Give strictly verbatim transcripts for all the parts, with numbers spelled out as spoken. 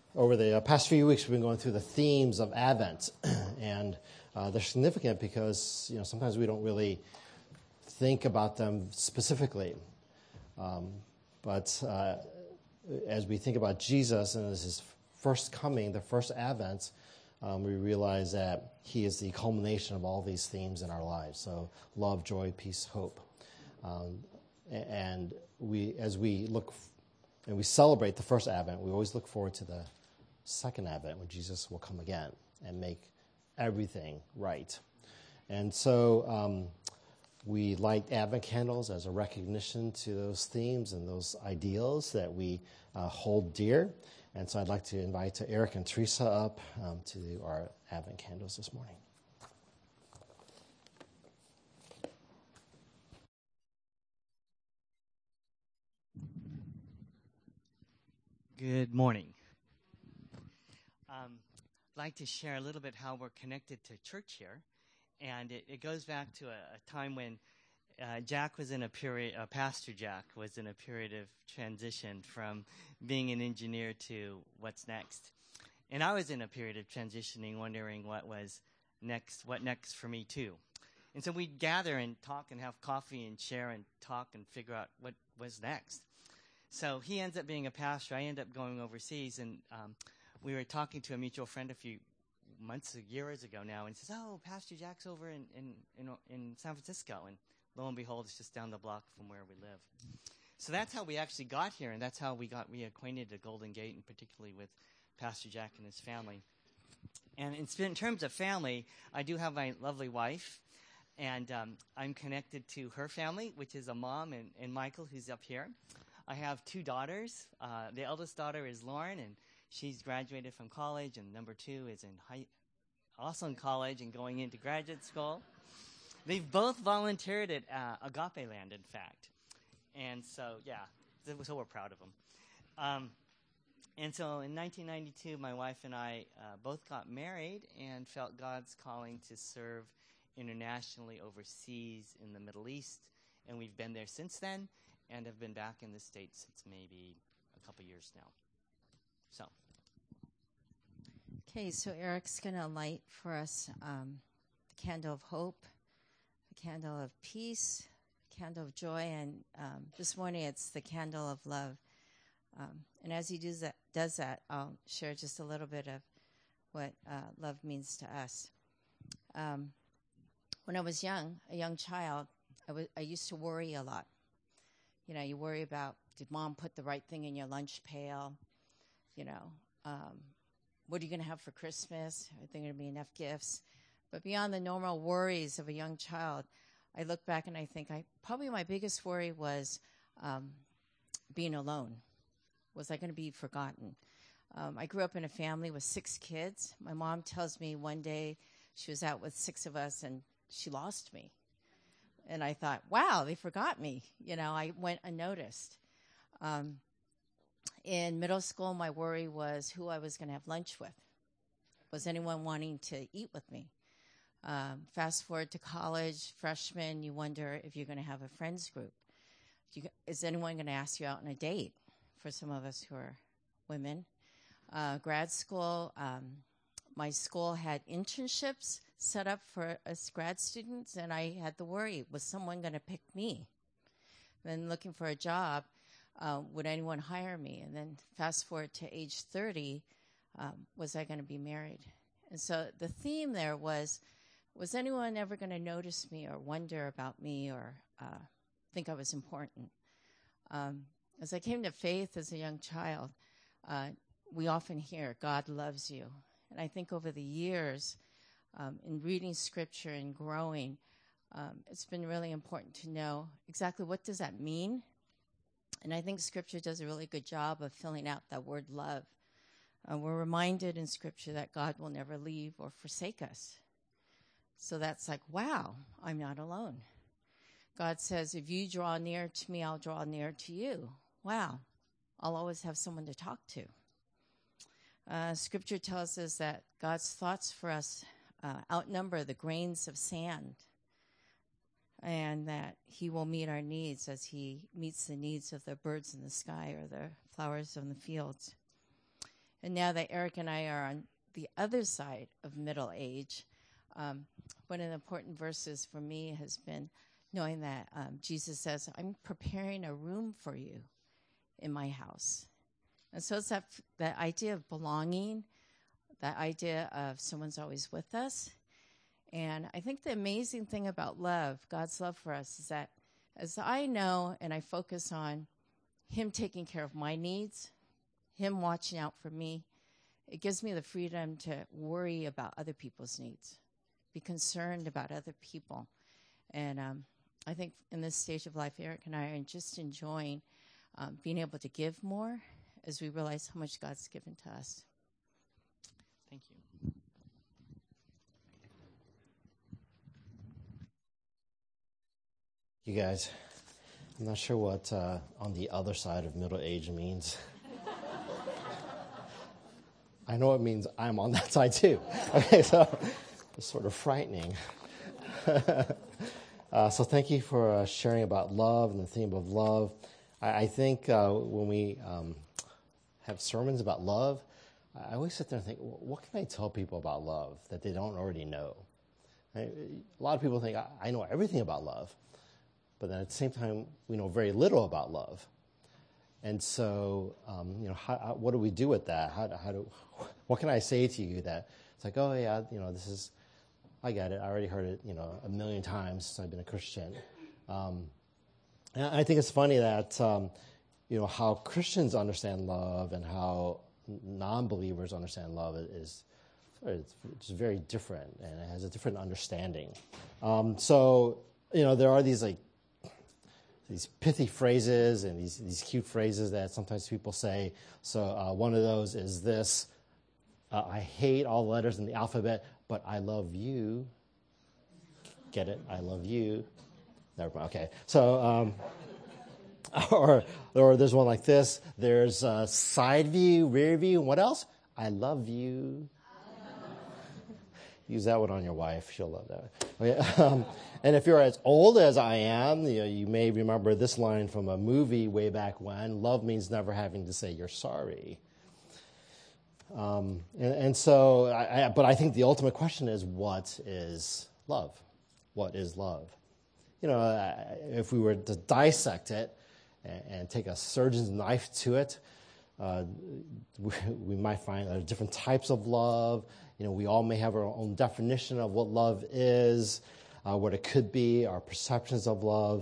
Over the uh, past few weeks, we've been going through the themes of Advent, and uh, they're significant because you know sometimes we don't really think about them specifically. Um, but uh, as we think about Jesus and as his first coming, the first Advent, um, we realize that he is the culmination of all these themes in our lives. So love, joy, peace, hope. Um, and we, as we look f- and we celebrate the first Advent, we always look forward to the second Advent when Jesus will come again and make everything right. And so um, we light Advent candles as a recognition to those themes and those ideals that we uh, hold dear. And so I'd like to invite Eric and Teresa up um, to do our Advent candles this morning. Good morning. Um, I'd like to share a little bit how we're connected to church here. And it, it goes back to a, a time when uh, Jack was in a period, uh, Pastor Jack was in a period of transition from being an engineer to what's next. And I was in a period of transitioning, wondering what was next, what next for me too. And so we'd gather and talk and have coffee and share and talk and figure out what was next. So he ends up being a pastor. I end up going overseas, and um, we were talking to a mutual friend a few months, years ago now, and he says, "Oh, Pastor Jack's over in, in, in, in San Francisco." And lo and behold, it's just down the block from where we live. So that's how we actually got here, and that's how we got reacquainted at Golden Gate, and particularly with Pastor Jack and his family. And in, in terms of family, I do have my lovely wife, and um, I'm connected to her family, which is a mom and, and Michael, who's up here. I have two daughters. Uh, the eldest daughter is Lauren, and she's graduated from college, and number two is in high, also in college and going into graduate school. They've both volunteered at uh, Agape Land, in fact. And so, yeah, so we're proud of them. Um, and so in nineteen ninety-two, my wife and I uh, both got married and felt God's calling to serve internationally overseas in the Middle East, and we've been there since then. And have been back in the States since maybe a couple years now. So. Okay, so Eric's going to light for us um, the candle of hope, the candle of peace, the candle of joy, and um, this morning it's the candle of love. Um, and as he does that, does that, I'll share just a little bit of what uh, love means to us. Um, when I was young, a young child, I, w- I used to worry a lot. You know, you worry about, did mom put the right thing in your lunch pail? You know, um, what are you going to have for Christmas? Are there going to be enough gifts? But beyond the normal worries of a young child, I look back and I think I probably my biggest worry was um, being alone. Was I going to be forgotten? Um, I grew up in a family with six kids. My mom tells me one day she was out with six of us and she lost me. And I thought, wow, they forgot me. You know, I went unnoticed. Um, in middle school, my worry was who I was going to have lunch with. Was anyone wanting to eat with me? Um, fast forward to college, freshman, you wonder if you're going to have a friends group. You, is anyone going to ask you out on a date? For some of us who are women. Uh, grad school, um, my school had internships set up for us grad students, and I had the worry, was someone going to pick me? Then looking for a job, uh, would anyone hire me? And then fast forward to age thirty, um, was I going to be married? And so the theme there was, was anyone ever going to notice me or wonder about me or uh, think I was important? Um, as I came to faith as a young child, uh, we often hear, God loves you. And I think over the years, Um, in reading scripture and growing, um, it's been really important to know exactly what does that mean. And I think scripture does a really good job of filling out that word love. Uh, we're reminded in scripture that God will never leave or forsake us. So that's like, wow, I'm not alone. God says, if you draw near to me, I'll draw near to you. Wow, I'll always have someone to talk to. Uh, scripture tells us that God's thoughts for us Uh, outnumber the grains of sand, and that he will meet our needs as he meets the needs of the birds in the sky or the flowers in the fields. And now that Eric and I are on the other side of middle age, um, one of the important verses for me has been knowing that um, Jesus says, I'm preparing a room for you in my house. And so it's that, that idea of belonging, that idea of someone's always with us. And I think the amazing thing about love, God's love for us, is that as I know and I focus on him taking care of my needs, him watching out for me, it gives me the freedom to worry about other people's needs, be concerned about other people. And um, I think in this stage of life, Eric and I are just enjoying um, being able to give more as we realize how much God's given to us. Thank you. You guys, I'm not sure what uh, on the other side of middle age means. I know it means I'm on that side too. Okay, so it's sort of frightening. uh, so thank you for uh, sharing about love and the theme of love. I, I think uh, when we um, have sermons about love, I always sit there and think, well, what can I tell people about love that they don't already know? I, a lot of people think, I, I know everything about love, but then at the same time, we know very little about love. And so, um, you know, how, how, what do we do with that? How, how do, what can I say to you that it's like, oh yeah, you know, this is, I get it. I already heard it, you know, a million times since I've been a Christian. Um, and I think it's funny that, um, you know, how Christians understand love and how non-believers understand love is, it's, it's very different, and it has a different understanding. Um, so, you know, there are these like these pithy phrases and these these cute phrases that sometimes people say. So uh, one of those is this: uh, I hate all the letters in the alphabet, but I love you. Get it? I love you. Never mind. Okay. So, um, or or there's one like this. There's uh, side view, rear view, and what else? I love you. Use that one on your wife. She'll love that. Okay. Um, and if you're as old as I am, you know, you may remember this line from a movie way back when: love means never having to say you're sorry. Um, and, and so, I, I, but I think the ultimate question is, what is love? What is love? You know, if we were to dissect it and, and take a surgeon's knife to it, uh, we, we might find there are different types of love. You know, we all may have our own definition of what love is, uh, what it could be, our perceptions of love.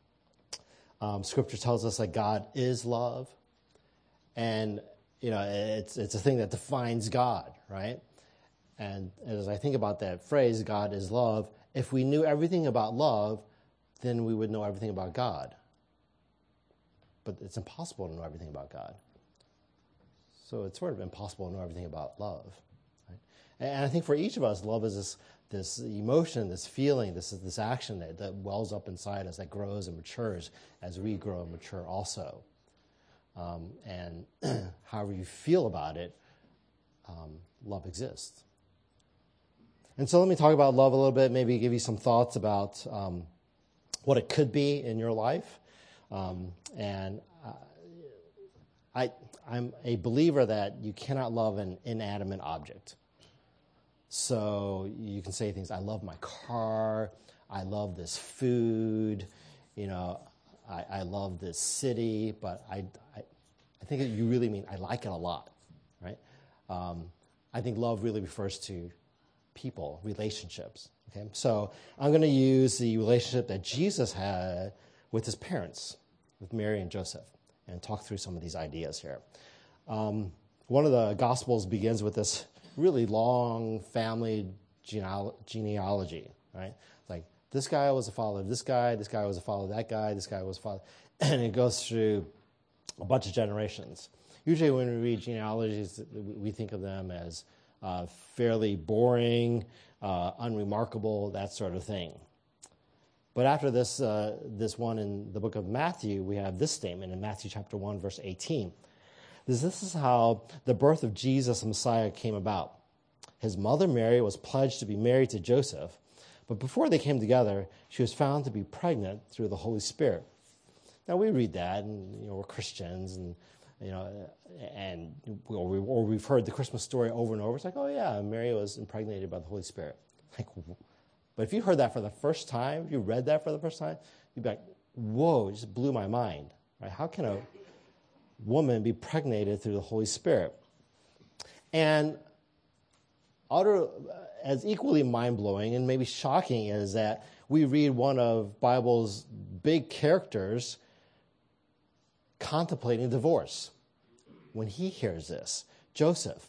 Um, scripture tells us that God is love, and you know, it's it's a thing that defines God, right? And as I think about that phrase, God is love, if we knew everything about love, then we would know everything about God. But it's impossible to know everything about God. So it's sort of impossible to know everything about love. Right? And I think for each of us, love is this this emotion, this feeling, this this action that, that wells up inside us, that grows and matures as we grow and mature also. Um, and however you feel about it, um, love exists. And so let me talk about love a little bit, maybe give you some thoughts about um, what it could be in your life. Um, and uh, I, I'm a believer that you cannot love an inanimate object. So you can say things, I love my car, I love this food, you know, I, I love this city, but I, I, I think that you really mean I like it a lot, right? Um, I think love really refers to people, relationships. Okay, so I'm going to use the relationship that Jesus had with his parents, with Mary and Joseph, and talk through some of these ideas here. Um, one of the Gospels begins with this really long family geneal- genealogy, right? Like, this guy was a father of this guy, this guy was a father of that guy, this guy was a father, and it goes through a bunch of generations. Usually when we read genealogies, we think of them as uh, fairly boring, uh, unremarkable, that sort of thing. But after this, uh, this one in the book of Matthew, we have this statement in Matthew chapter one, verse eighteen. This, this is how the birth of Jesus, the Messiah, came about. His mother Mary was pledged to be married to Joseph, but before they came together, she was found to be pregnant through the Holy Spirit. Now we read that, and you know we're Christians, and you know, and or, we, or we've heard the Christmas story over and over. It's like, oh yeah, Mary was impregnated by the Holy Spirit. Like, but if you heard that for the first time, if you read that for the first time, you'd be like, whoa, it just blew my mind. Right? How can a woman be pregnated through the Holy Spirit? And utter, as equally mind-blowing and maybe shocking is that we read one of Bible's big characters contemplating divorce when he hears this, Joseph.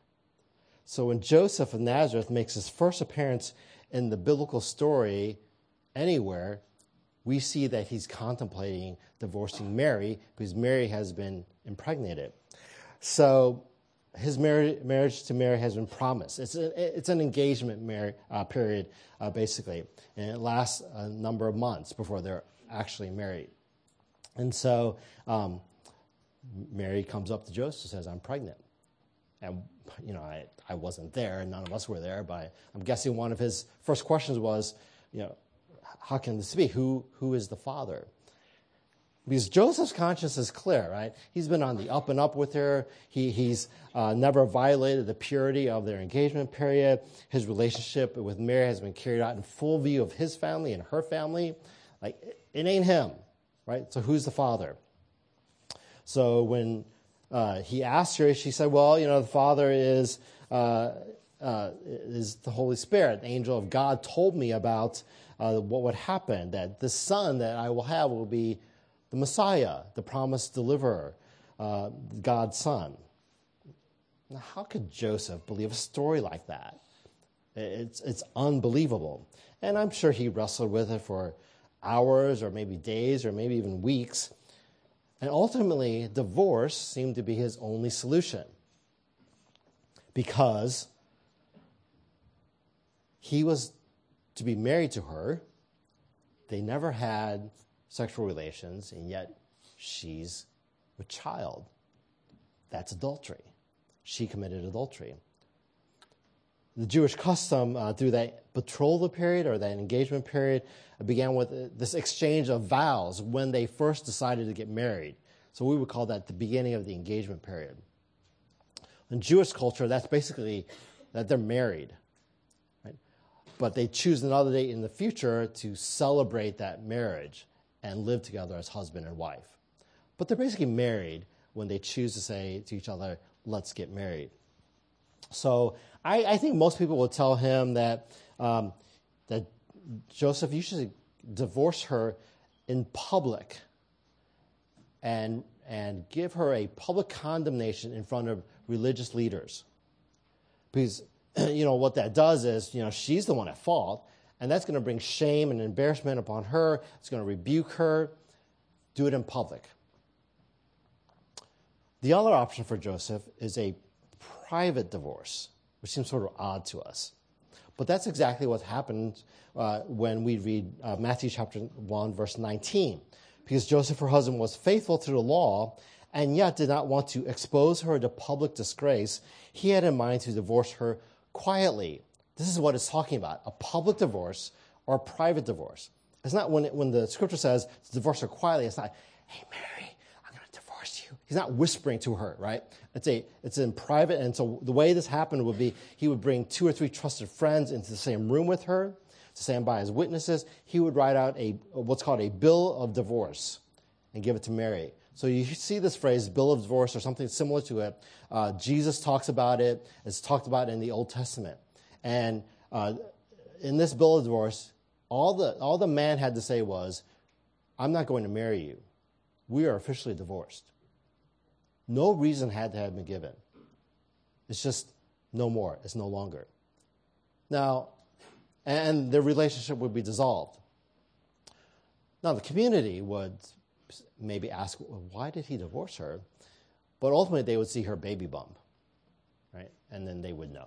So when Joseph of Nazareth makes his first appearance in the biblical story anywhere, we see that he's contemplating divorcing Mary because Mary has been impregnated. So his marriage, marriage to Mary has been promised. It's, a, it's an engagement mar- uh, period, uh, basically, and it lasts a number of months before they're actually married. And so um, Mary comes up to Joseph and says, I'm pregnant. And, you know, I, I wasn't there, and none of us were there, but I'm guessing one of his first questions was, you know, how can this be? Who Who is the father? Because Joseph's conscience is clear, right? He's been on the up and up with her. He, he's uh, never violated the purity of their engagement period. His relationship with Mary has been carried out in full view of his family and her family. Like, it, it ain't him, right? So who's the father? So when uh, he asked her, she said, well, you know, the father is uh, uh, is the Holy Spirit. The angel of God told me about uh, what would happen, that the son that I will have will be the Messiah, the promised deliverer, uh, God's son. Now, how could Joseph believe a story like that? It's, it's unbelievable. And I'm sure he wrestled with it for hours or maybe days or maybe even weeks. And ultimately, divorce seemed to be his only solution because he was to be married to her. They never had sexual relations, and yet she's with child. That's adultery. She committed adultery. The Jewish custom uh, through that betrothal period or that engagement period uh, began with uh, this exchange of vows when they first decided to get married. So we would call that the beginning of the engagement period. In Jewish culture, that's basically that they're married. Right? But they choose another date in the future to celebrate that marriage and live together as husband and wife. But they're basically married when they choose to say to each other, let's get married. So I, I think most people will tell him that, um, that Joseph, you should divorce her in public and, and give her a public condemnation in front of religious leaders. Because, you know, what that does is, you know, she's the one at fault. And that's going to bring shame and embarrassment upon her. It's going to rebuke her. Do it in public. The other option for Joseph is a private divorce, which seems sort of odd to us. But that's exactly what happened uh, when we read uh, Matthew chapter one, verse nineteen. Because Joseph, her husband, was faithful to the law and yet did not want to expose her to public disgrace, he had in mind to divorce her quietly. This is what it's talking about, a public divorce or a private divorce. It's not when, it, when the scripture says to divorce her quietly, it's not, hey, Mary, I'm going to divorce you. He's not whispering to her, right? It's a it's in private, and so the way this happened would be he would bring two or three trusted friends into the same room with her to stand by as witnesses. He would write out a what's called a bill of divorce and give it to Mary. So you see this phrase, bill of divorce, or something similar to it. Uh, Jesus talks about it. It's talked about in the Old Testament. And uh, in this bill of divorce, all the all the man had to say was, I'm not going to marry you. We are officially divorced. No reason had to have been given. It's just no more. It's no longer. Now, and the relationship would be dissolved. Now, the community would maybe ask, well, why did he divorce her? But ultimately, they would see her baby bump, right? And then they would know.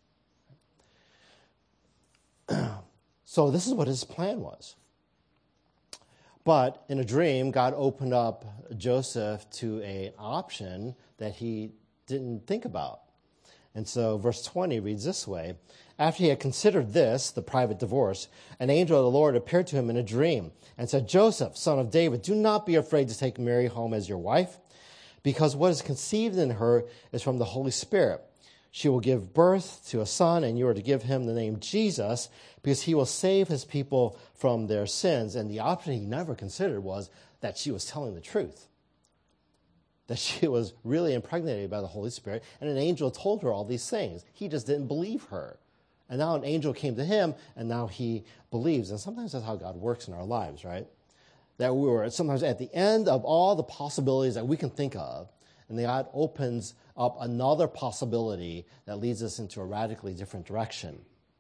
So this is what his plan was. But in a dream, God opened up Joseph to an option that he didn't think about. And so verse twenty reads this way. After he had considered this, the private divorce, an angel of the Lord appeared to him in a dream and said, Joseph, son of David, do not be afraid to take Mary home as your wife, because what is conceived in her is from the Holy Spirit. She will give birth to a son, and you are to give him the name Jesus, because he will save his people from their sins. And the option he never considered was that she was telling the truth, that she was really impregnated by the Holy Spirit, and an angel told her all these things. He just didn't believe her. And now an angel came to him, and now he believes. And sometimes that's how God works in our lives, right? That we were sometimes at the end of all the possibilities that we can think of, and God opens up another possibility that leads us into a radically different direction.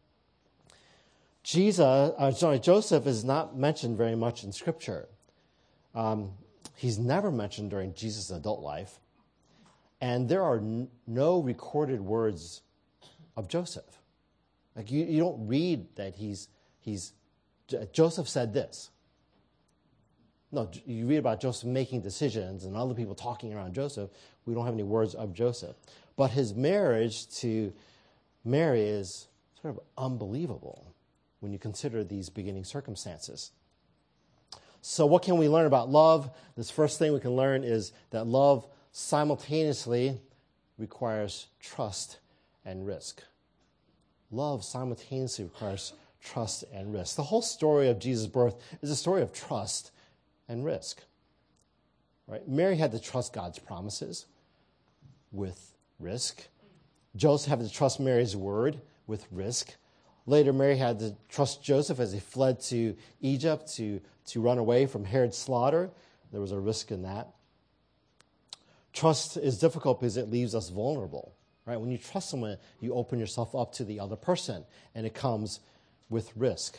Jesus, uh, sorry, Joseph is not mentioned very much in Scripture. Um, he's never mentioned during Jesus' adult life, and there are n- no recorded words of Joseph. Like you, you don't read that he's he's J- Joseph said this. No, you read about Joseph making decisions and other people talking around Joseph. We don't have any words of Joseph. But his marriage to Mary is sort of unbelievable when you consider these beginning circumstances. So what can we learn about love? This first thing we can learn is that love simultaneously requires trust and risk. Love simultaneously requires trust and risk. The whole story of Jesus' birth is a story of trust and risk. Right? Mary had to trust God's promises with risk. Joseph had to trust Mary's word with risk. Later, Mary had to trust Joseph as he fled to Egypt to, to run away from Herod's slaughter. There was a risk in that. Trust is difficult because it leaves us vulnerable. Right? When you trust someone, you open yourself up to the other person, and it comes with risk.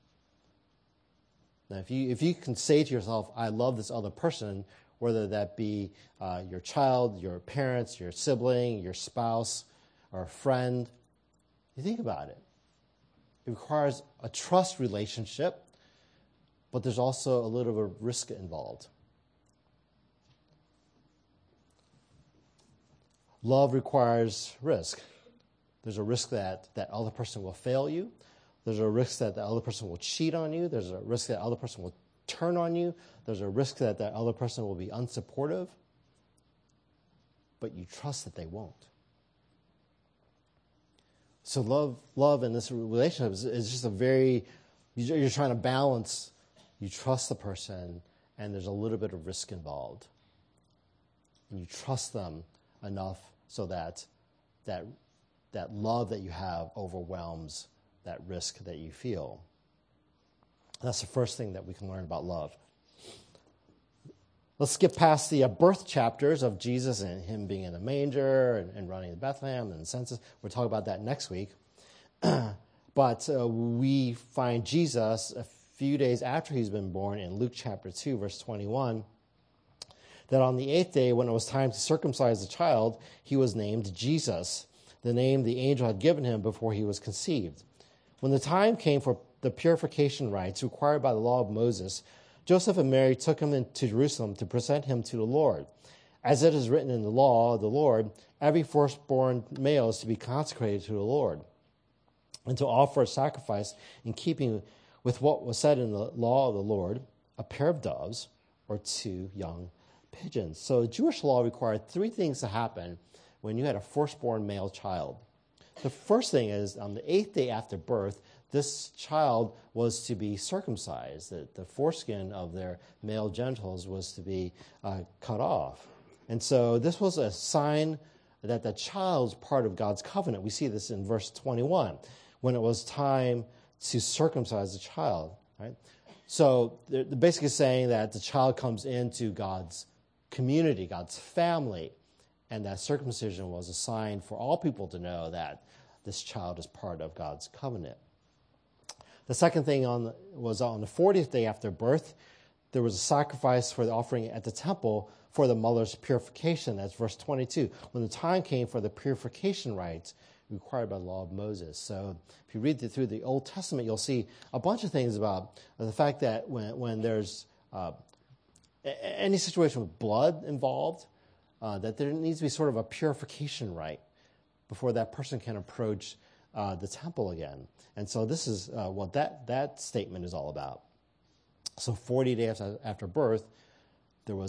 Now, if you if you can say to yourself, I love this other person, whether that be uh, your child, your parents, your sibling, your spouse, or a friend, you think about it. It requires a trust relationship, but there's also a little bit of risk involved. Love requires risk. There's a risk that that other person will fail you. There's a risk that the other person will cheat on you. There's a risk that the other person will turn on you. There's a risk that the other person will be unsupportive. But you trust that they won't. So love love in this relationship is, is just a very, you're trying to balance, you trust the person, and there's a little bit of risk involved. And you trust them enough so that that that love that you have overwhelms that risk that you feel. That's the first thing that we can learn about love. Let's skip past the uh, birth chapters of Jesus and him being in the manger and, and running to Bethlehem and the census. We'll talk about that next week. But uh, we find Jesus a few days after he's been born in Luke chapter two, verse twenty-one, that on the eighth day, when it was time to circumcise the child, he was named Jesus, the name the angel had given him before he was conceived. When the time came for the purification rites required by the law of Moses, Joseph and Mary took him into Jerusalem to present him to the Lord. As it is written in the law of the Lord, every firstborn male is to be consecrated to the Lord, and to offer a sacrifice in keeping with what was said in the law of the Lord, a pair of doves or two young pigeons. So Jewish law required three things to happen when you had a firstborn male child. The first thing is, on the eighth day after birth, this child was to be circumcised. The, the foreskin of their male genitals was to be uh, cut off. And so this was a sign that the child's part of God's covenant. We see this in verse twenty-one, when it was time to circumcise the child. Right? So they're basically saying that the child comes into God's community, God's family, and that circumcision was a sign for all people to know that this child is part of God's covenant. The second thing on the, was on the fortieth day after birth, there was a sacrifice for the offering at the temple for the mother's purification. That's verse twenty-two. When the time came for the purification rites required by the law of Moses. So if you read through the Old Testament, you'll see a bunch of things about the fact that when, when there's uh, any situation with blood involved, uh, that there needs to be sort of a purification rite before that person can approach uh, the temple again. And so this is uh, what that, that statement is all about. So forty days after birth, there was this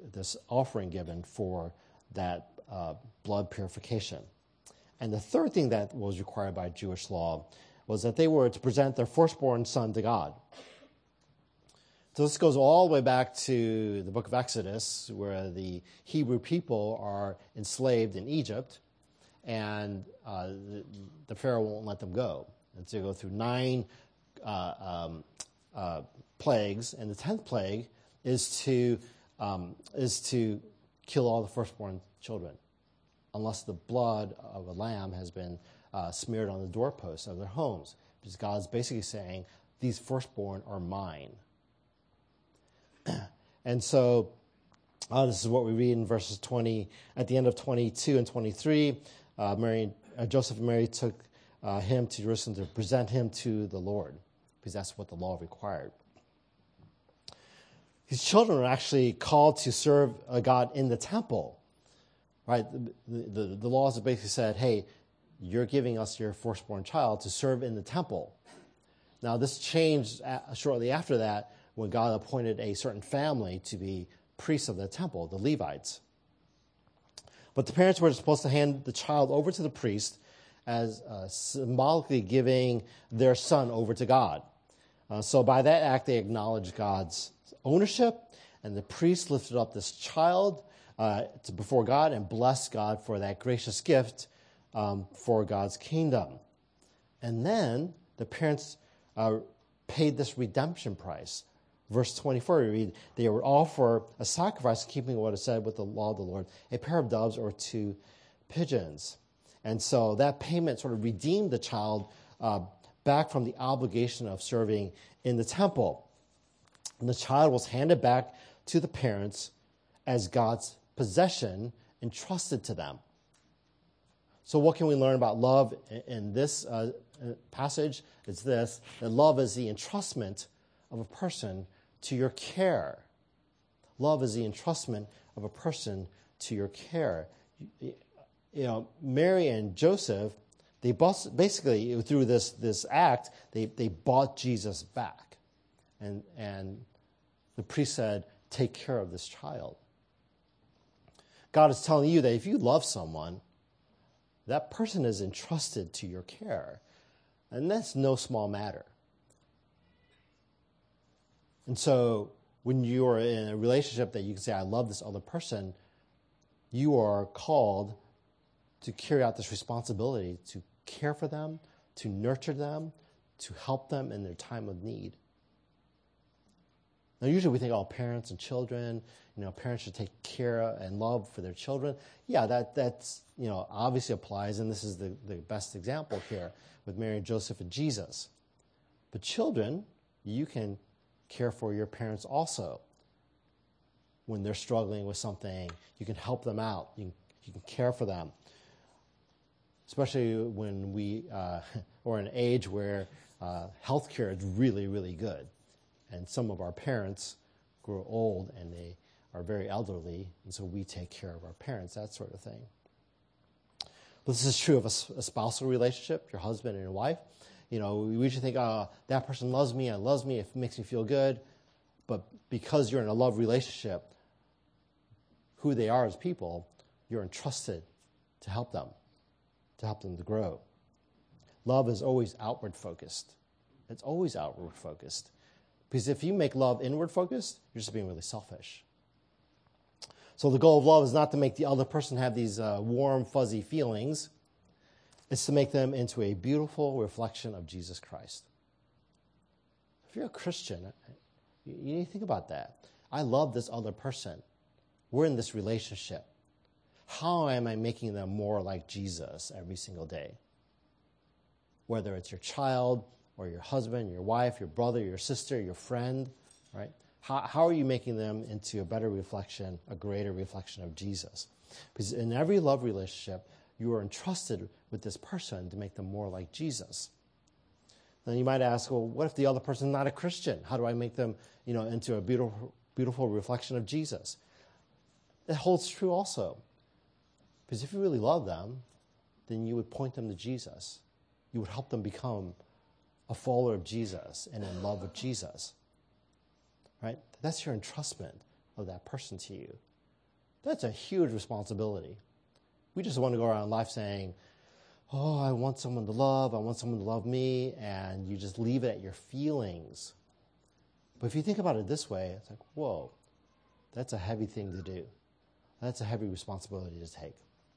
this offering given for that uh, blood purification. And the third thing that was required by Jewish law was that they were to present their firstborn son to God. So this goes all the way back to the book of Exodus, where the Hebrew people are enslaved in Egypt, and uh, the, the Pharaoh won't let them go. And so they go through nine uh, um, uh, plagues, and the tenth plague is to um, is to kill all the firstborn children, unless the blood of a lamb has been uh, smeared on the doorposts of their homes, because God's basically saying, these firstborn are mine. And so uh, this is what we read in verses twenty, at the end of twenty-two and twenty-three. Uh, Mary, uh, Joseph and Mary took uh, him to Jerusalem to present him to the Lord, because that's what the law required. These children are actually called to serve uh, God in the temple, right? The, the, the laws have basically said, hey, you're giving us your firstborn child to serve in the temple. Now, this changed shortly after that, when God appointed a certain family to be priests of the temple, the Levites. But the parents were supposed to hand the child over to the priest as uh, symbolically giving their son over to God. Uh, so by that act, they acknowledged God's ownership, and the priest lifted up this child uh, to, before God and blessed God for that gracious gift um, for God's kingdom. And then the parents uh, paid this redemption price. Verse twenty-four, we read, they would offer a sacrifice, keeping what is said with the law of the Lord, a pair of doves or two pigeons. And so that payment sort of redeemed the child uh, back from the obligation of serving in the temple. And the child was handed back to the parents as God's possession entrusted to them. So what can we learn about love in this uh, passage? It's this, that love is the entrustment of a person to your care. Love is the entrustment of a person to your care. You know, Mary and Joseph, they basically, through this, this act, they, they bought Jesus back. And, and the priest said, take care of this child. God is telling you that if you love someone, that person is entrusted to your care. And that's no small matter. And so when you are in a relationship that you can say, I love this other person, you are called to carry out this responsibility to care for them, to nurture them, to help them in their time of need. Now, usually we think, oh, parents and children, you know, parents should take care and love for their children. Yeah, that that's, you know, obviously applies, and this is the, the best example here with Mary and Joseph and Jesus. But children, you can care for your parents also. When they're struggling with something, you can help them out. You can, you can care for them. Especially when we uh, are in an age where uh, healthcare is really, really good. And some of our parents grow old and they are very elderly, and so we take care of our parents, that sort of thing. But this is true of a, a spousal relationship, your husband and your wife. You know, we usually think, oh, that person loves me, and loves me, it makes me feel good. But because you're in a love relationship, who they are as people, you're entrusted to help them, to help them to grow. Love is always outward focused. It's always outward focused. Because if you make love inward focused, you're just being really selfish. So the goal of love is not to make the other person have these uh, warm, fuzzy feelings. It's to make them into a beautiful reflection of Jesus Christ. If you're a Christian, you need to think about that. I love this other person. We're in this relationship. How am I making them more like Jesus every single day? Whether it's your child or your husband, your wife, your brother, your sister, your friend, right? How, how are you making them into a better reflection, a greater reflection of Jesus? Because in every love relationship, you are entrusted with this person to make them more like Jesus. Then you might ask, well, what if the other person is not a Christian? How do I make them, you know, into a beautiful, beautiful reflection of Jesus? It holds true also. Because if you really love them, then you would point them to Jesus. You would help them become a follower of Jesus and in love with Jesus. Right? That's your entrustment of that person to you. That's a huge responsibility. We just want to go around life saying, oh, I want someone to love, I want someone to love me, and you just leave it at your feelings. But if you think about it this way, it's like, whoa, that's a heavy thing to do. That's a heavy responsibility to take.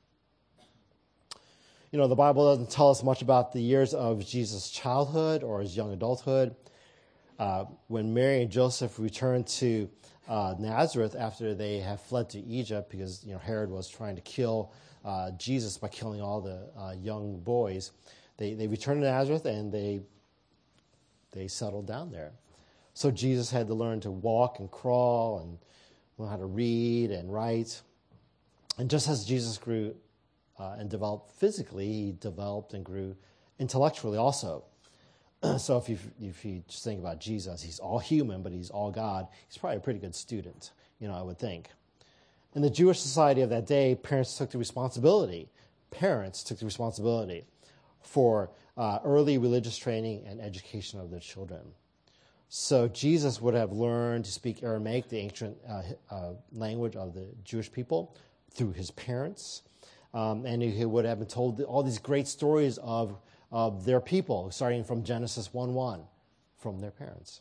You know, the Bible doesn't tell us much about the years of Jesus' childhood or his young adulthood. Uh, when Mary and Joseph returned to uh, Nazareth after they have fled to Egypt because, you know, Herod was trying to kill uh, Jesus by killing all the uh, young boys, they, they returned to Nazareth and they they settled down there. So Jesus had to learn to walk and crawl and learn how to read and write. And just as Jesus grew uh, and developed physically, he developed and grew intellectually also. So if you if you just think about Jesus, he's all human, but he's all God. He's probably a pretty good student, you know, I would think. In the Jewish society of that day, parents took the responsibility. Parents took the responsibility for uh, early religious training and education of their children. So Jesus would have learned to speak Aramaic, the ancient uh, uh, language of the Jewish people, through his parents. Um, and he would have been told all these great stories of, of their people, starting from Genesis one one, from their parents.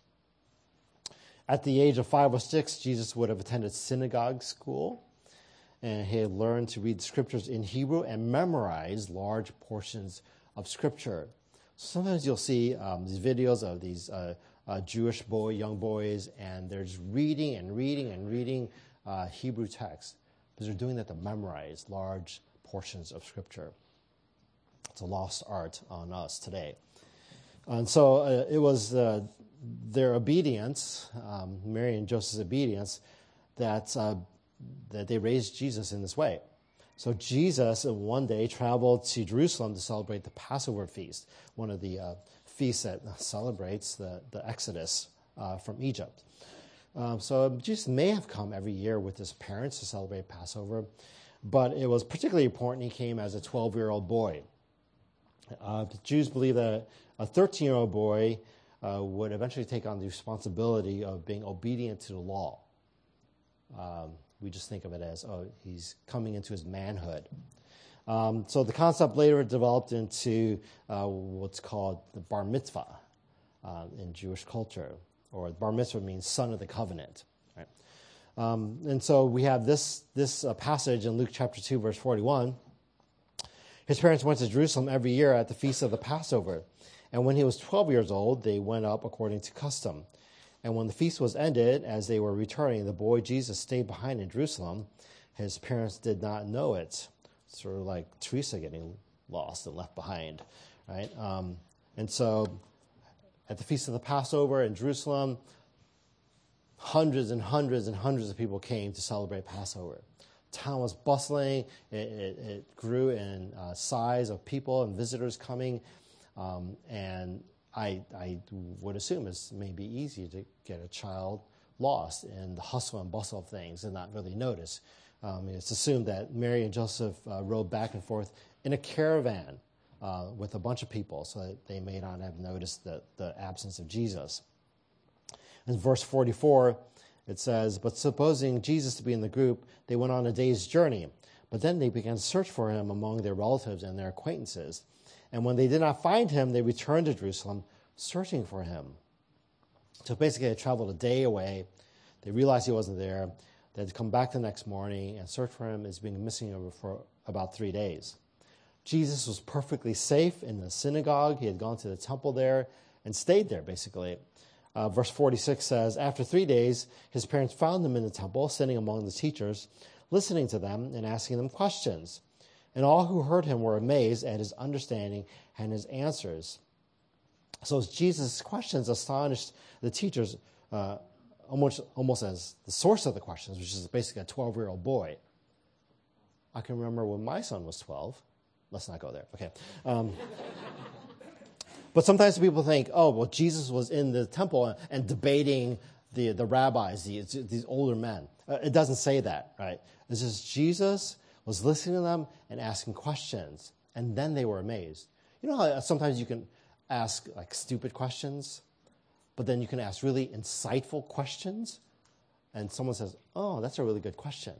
At the age of five or six, Jesus would have attended synagogue school, and he had learned to read the scriptures in Hebrew and memorize large portions of scripture. Sometimes you'll see um, these videos of these uh, uh, Jewish boy, young boys, and they're just reading and reading and reading uh, Hebrew text, because they're doing that to memorize large portions of scripture. It's a lost art on us today. And so uh, it was uh, their obedience, um, Mary and Joseph's obedience, that uh, that they raised Jesus in this way. So Jesus one day traveled to Jerusalem to celebrate the Passover feast, one of the uh, feasts that celebrates the, the Exodus uh, from Egypt. Um, so Jesus may have come every year with his parents to celebrate Passover, but it was particularly important he came as a twelve-year-old boy. Uh, the Jews believe that a thirteen-year-old boy uh, would eventually take on the responsibility of being obedient to the law. Um, we just think of it as, oh, he's coming into his manhood. Um, so the concept later developed into uh, what's called the bar mitzvah uh, in Jewish culture, or bar mitzvah means son of the covenant. Right? Um, and so we have this, this uh, passage in Luke chapter two, verse forty-one. His parents went to Jerusalem every year at the feast of the Passover. And when he was twelve years old, they went up according to custom. And when the feast was ended, as they were returning, the boy Jesus stayed behind in Jerusalem. His parents did not know it. Sort of like Teresa getting lost and left behind, right? Um, and so at the feast of the Passover in Jerusalem, hundreds and hundreds and hundreds of people came to celebrate Passover. Town was bustling. It, it, it grew in uh, size of people and visitors coming. Um, and I, I would assume it's maybe easy to get a child lost in the hustle and bustle of things and not really notice. Um, it's assumed that Mary and Joseph uh, rode back and forth in a caravan uh, with a bunch of people, so that they may not have noticed the, the absence of Jesus. In verse forty-four, it says, "But supposing Jesus to be in the group, they went on a day's journey. But then they began to search for him among their relatives and their acquaintances. And when they did not find him, they returned to Jerusalem, searching for him." So basically, they traveled a day away. They realized he wasn't there. They had to come back the next morning and search for him. He's been missing over for about three days. Jesus was perfectly safe in the synagogue. He had gone to the temple there and stayed there, basically. Uh, verse forty-six says, "After three days, his parents found him in the temple, sitting among the teachers, listening to them and asking them questions. And all who heard him were amazed at his understanding and his answers." So Jesus' questions astonished the teachers uh, almost, almost as the source of the questions, which is basically a twelve-year-old boy. I can remember when my son was twelve. Let's not go there. Okay. Um, but sometimes people think, oh, well, Jesus was in the temple and debating the, the rabbis, the, these older men. Uh, it doesn't say that, right? It says Jesus was listening to them and asking questions, and then they were amazed. You know how sometimes you can ask like stupid questions, but then you can ask really insightful questions, and someone says, "Oh, that's a really good question."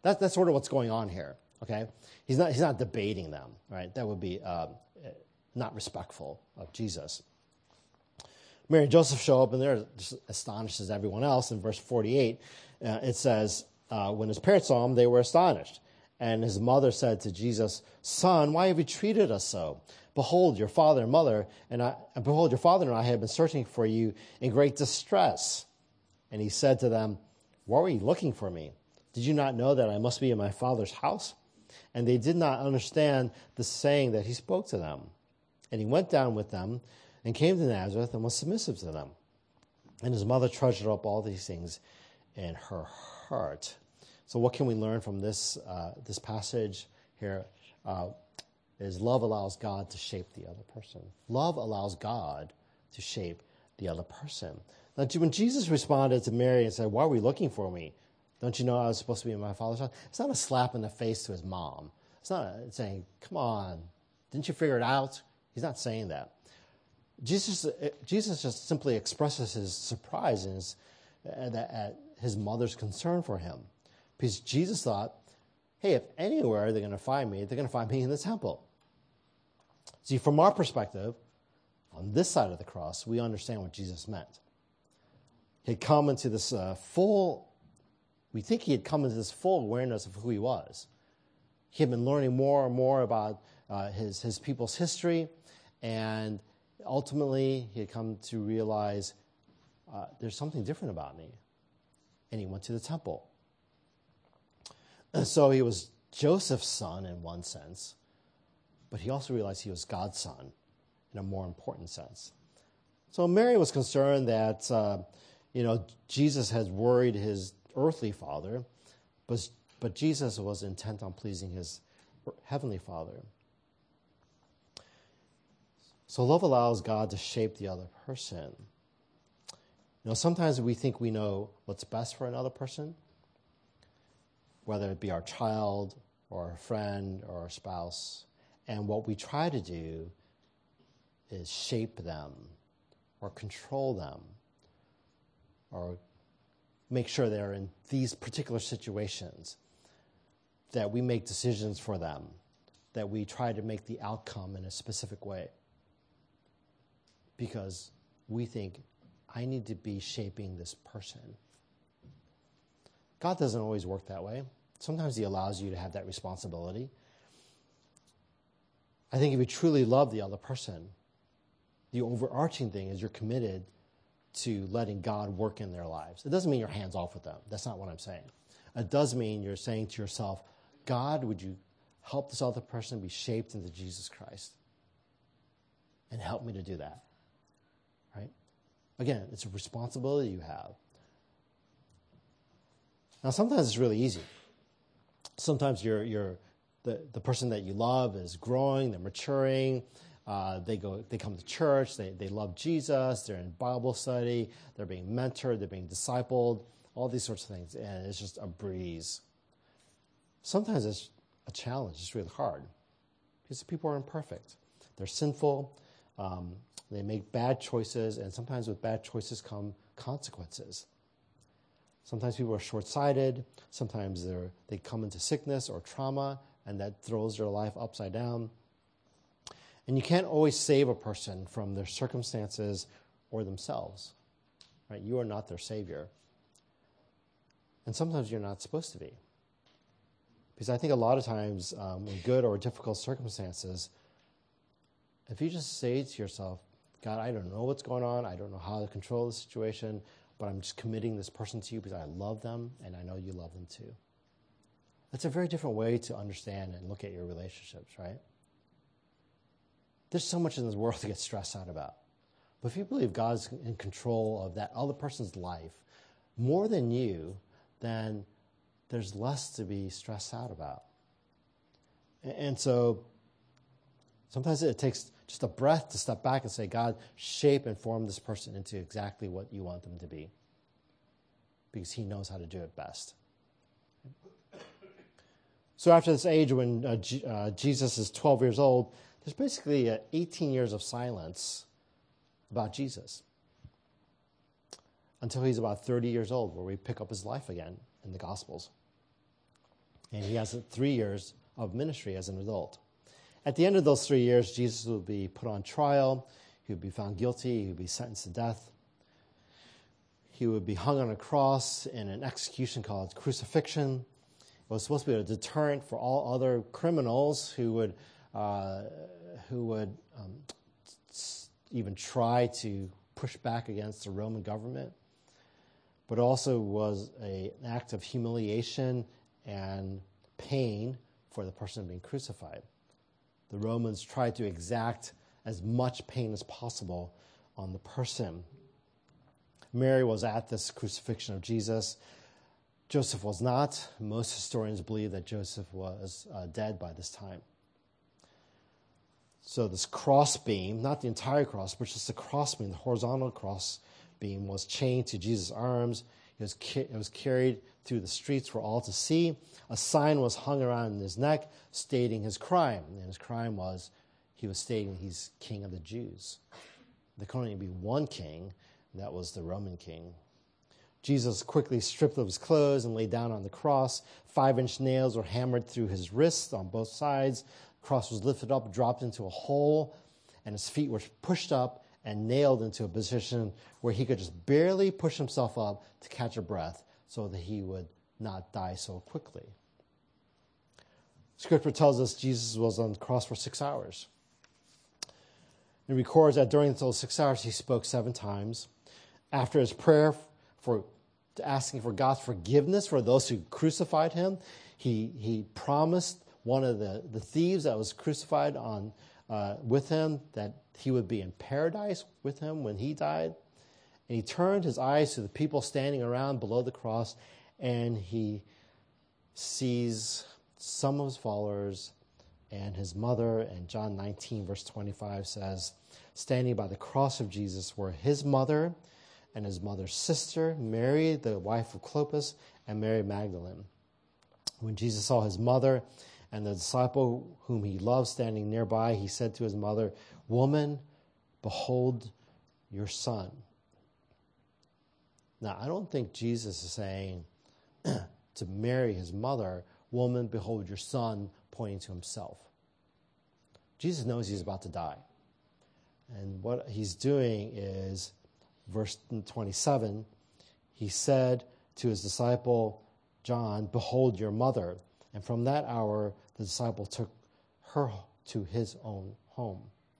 That, that's sort of what's going on here, okay? He's not, he's not debating them, right? That would be um, not respectful of Jesus. Mary and Joseph show up, and they're just astonished as everyone else. In verse forty-eight, uh, it says, uh, when his parents saw him, they were astonished. And his mother said to Jesus, "Son, why have you treated us so? Behold, your father and mother, and I, and behold, your father and I have been searching for you in great distress." And he said to them, "Why were you looking for me? Did you not know that I must be in my father's house?" And they did not understand the saying that he spoke to them. And he went down with them and came to Nazareth and was submissive to them. And his mother treasured up all these things in her heart. So what can we learn from this uh, this passage here? Uh, is love allows God to shape the other person. Love allows God to shape the other person. Now, when Jesus responded to Mary and said, "Why are we looking for me? Don't you know I was supposed to be in my father's house?" It's not a slap in the face to his mom. It's not a, it's saying, "Come on, didn't you figure it out?" He's not saying that. Jesus, Jesus just simply expresses his surprise and his, at, at his mother's concern for him. Because Jesus thought, hey, if anywhere they're going to find me, they're going to find me in the temple. See, from our perspective, on this side of the cross, we understand what Jesus meant. He had come into this uh, full, we think he had come into this full awareness of who he was. He had been learning more and more about uh, his, his people's history, and ultimately he had come to realize uh, there's something different about me. And he went to the temple. And so he was Joseph's son in one sense, but he also realized he was God's son in a more important sense. So Mary was concerned that, uh, you know, Jesus had worried his earthly father, but, but Jesus was intent on pleasing his heavenly Father. So love allows God to shape the other person. You know, sometimes we think we know what's best for another person, whether it be our child or a friend or our spouse. And what we try to do is shape them or control them or make sure they're in these particular situations, that we make decisions for them, that we try to make the outcome in a specific way. Because we think, I need to be shaping this person. God doesn't always work that way. Sometimes he allows you to have that responsibility. I think if you truly love the other person, the overarching thing is you're committed to letting God work in their lives. It doesn't mean you're hands off with them. That's not what I'm saying. It does mean you're saying to yourself, God, would you help this other person be shaped into Jesus Christ? And help me to do that. Right? Again, it's a responsibility you have. Now, sometimes it's really easy. Sometimes you're, you're the, the person that you love is growing, they're maturing, uh, they go, they come to church, they, they love Jesus, they're in Bible study, they're being mentored, they're being discipled, all these sorts of things, and it's just a breeze. Sometimes it's a challenge, it's really hard, because people are imperfect. They're sinful, um, they make bad choices, and sometimes with bad choices come consequences. Sometimes people are short-sighted. Sometimes they're, they come into sickness or trauma, and that throws their life upside down. And you can't always save a person from their circumstances or themselves. Right? You are not their savior. And sometimes you're not supposed to be. Because I think a lot of times um, in good or difficult circumstances, if you just say to yourself, God, I don't know what's going on. I don't know how to control the situation, but I'm just committing this person to you because I love them and I know you love them too. That's a very different way to understand and look at your relationships, right? There's so much in this world to get stressed out about. But if you believe God's in control of that other person's life more than you, then there's less to be stressed out about. And so sometimes it takes just a breath to step back and say, God, shape and form this person into exactly what you want them to be. Because he knows how to do it best. So after this age, when uh, G- uh, Jesus is twelve years old, there's basically uh, eighteen years of silence about Jesus. Until he's about thirty years old, where we pick up his life again in the Gospels. And he has three years of ministry as an adult. At the end of those three years, Jesus would be put on trial. He would be found guilty. He would be sentenced to death. He would be hung on a cross in an execution called crucifixion. It was supposed to be a deterrent for all other criminals who would uh, who would um, even try to push back against the Roman government. But also was a, an act of humiliation and pain for the person being crucified. The Romans tried to exact as much pain as possible on the person. Mary was at this crucifixion of Jesus. Joseph was not. Most historians believe that Joseph was uh, dead by this time. So this cross beam, not the entire cross, but just the cross beam, the horizontal cross beam, was chained to Jesus' arms. It was, ca- it was carried through the streets for all to see. A sign was hung around his neck stating his crime. And his crime was he was stating he's king of the Jews. There could only be one king, and that was the Roman king. Jesus quickly stripped of his clothes and lay down on the cross. Five-inch nails were hammered through his wrists on both sides. The cross was lifted up, dropped into a hole, and his feet were pushed up and nailed into a position where he could just barely push himself up to catch a breath so that he would not die so quickly. Scripture tells us Jesus was on the cross for six hours. It records that during those six hours he spoke seven times. After his prayer for asking for God's forgiveness for those who crucified him, he he promised one of the, the thieves that was crucified on uh, with him that he would be in paradise with him when he died. And he turned his eyes to the people standing around below the cross, and he sees some of his followers and his mother. And John nineteen, verse twenty-five says, standing by the cross of Jesus were his mother and his mother's sister, Mary, the wife of Clopas, and Mary Magdalene. When Jesus saw his mother and the disciple whom he loved standing nearby, he said to his mother, "Woman, behold your son." Now, I don't think Jesus is saying to Mary, his mother, "Woman, behold your son," pointing to himself. Jesus knows he's about to die. And what he's doing is, verse twenty-seven, he said to his disciple John, "Behold your mother." And from that hour, the disciple took her to his own home.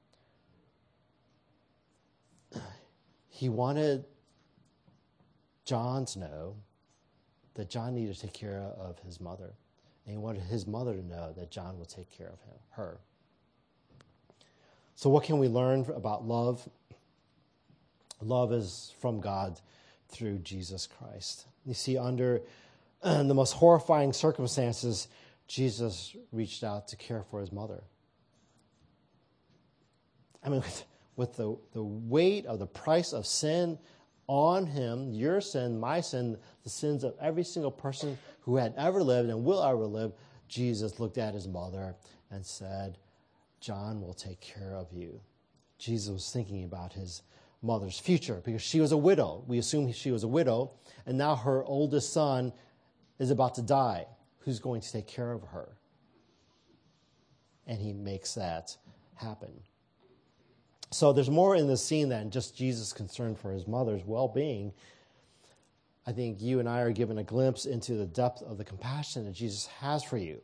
He wanted John to know that John needed to take care of his mother. And he wanted his mother to know that John would take care of him, her. So what can we learn about love? Love is from God through Jesus Christ. You see, under uh, the most horrifying circumstances, Jesus reached out to care for his mother. I mean, with, with the, the weight of the price of sin on him, your sin, my sin, the sins of every single person who had ever lived and will ever live, Jesus looked at his mother and said, "John will take care of you." Jesus was thinking about his mother's future because she was a widow. We assume she was a widow, and now her oldest son is about to die. Who's going to take care of her? And he makes that happen. So there's more in this scene than just Jesus' concern for his mother's well-being. I think you and I are given a glimpse into the depth of the compassion that Jesus has for you.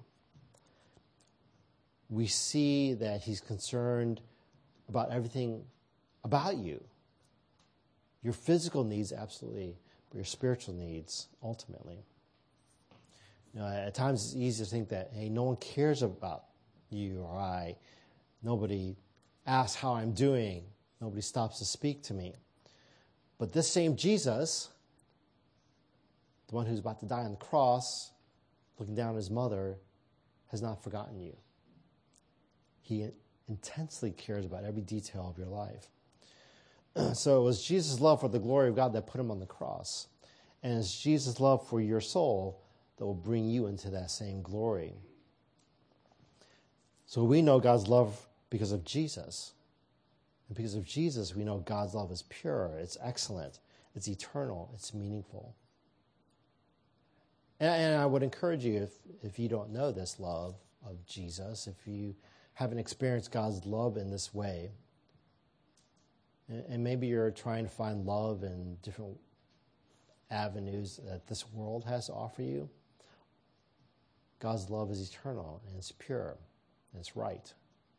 We see that he's concerned about everything about you. Your physical needs, absolutely, but your spiritual needs, ultimately. You know, at times it's easy to think that, hey, no one cares about you or I. Nobody asks how I'm doing. Nobody stops to speak to me. But this same Jesus, the one who's about to die on the cross, looking down at his mother, has not forgotten you. He intensely cares about every detail of your life. So it was Jesus' love for the glory of God that put him on the cross. And it's Jesus' love for your soul that will bring you into that same glory. So we know God's love because of Jesus. And because of Jesus, we know God's love is pure, it's excellent, it's eternal, it's meaningful. And, and I would encourage you, if, if you don't know this love of Jesus, if you haven't experienced God's love in this way, and, and maybe you're trying to find love in different avenues that this world has to offer you, God's love is eternal, and it's pure, and it's right.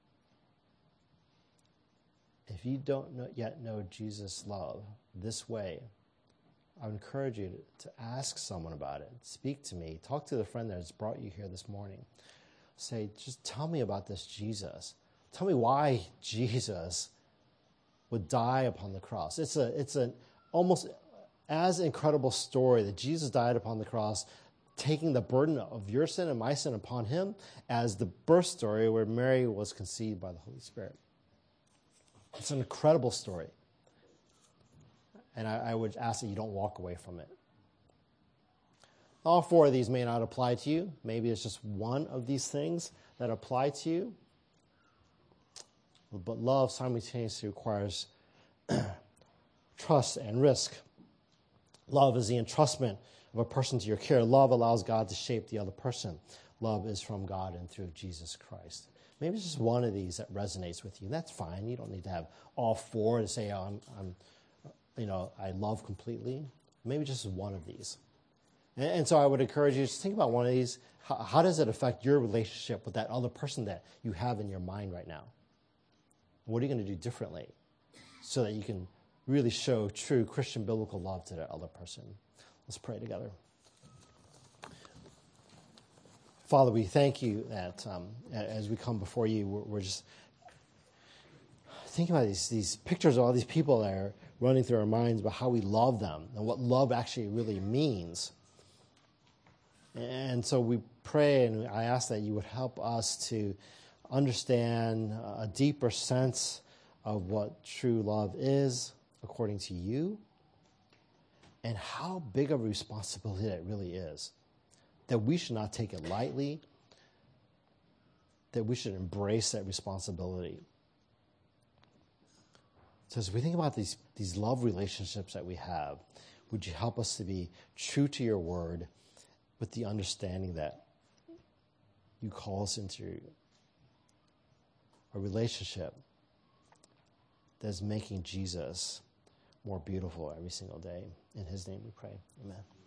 If you don't know, yet know Jesus' love this way, I would encourage you to, to ask someone about it. Speak to me. Talk to the friend that has brought you here this morning. Say, just tell me about this Jesus. Tell me why Jesus would die upon the cross. It's a, it's an almost as incredible story that Jesus died upon the cross, taking the burden of your sin and my sin upon him, as the birth story where Mary was conceived by the Holy Spirit. It's an incredible story. And I, I would ask that you don't walk away from it. All four of these may not apply to you. Maybe it's just one of these things that apply to you. But love simultaneously requires trust and risk. Love is the entrustment of a person to your care. Love allows God to shape the other person. Love is from God and through Jesus Christ. Maybe it's just one of these that resonates with you. That's fine. You don't need to have all four to say, oh, I'm, I'm, you know, I love completely. Maybe just one of these. And, and so I would encourage you to think about one of these. How, how does it affect your relationship with that other person that you have in your mind right now? What are you going to do differently so that you can really show true Christian biblical love to that other person? Let's pray together. Father, we thank you that um, as we come before you, we're, we're just thinking about these, these pictures of all these people that are running through our minds about how we love them and what love actually really means. And so we pray and I ask that you would help us to understand a deeper sense of what true love is according to you and how big of a responsibility it really is. That we should not take it lightly, that we should embrace that responsibility. So as we think about these, these love relationships that we have, would you help us to be true to your word with the understanding that you call us into a relationship that is making Jesus more beautiful every single day. In his name we pray. Amen.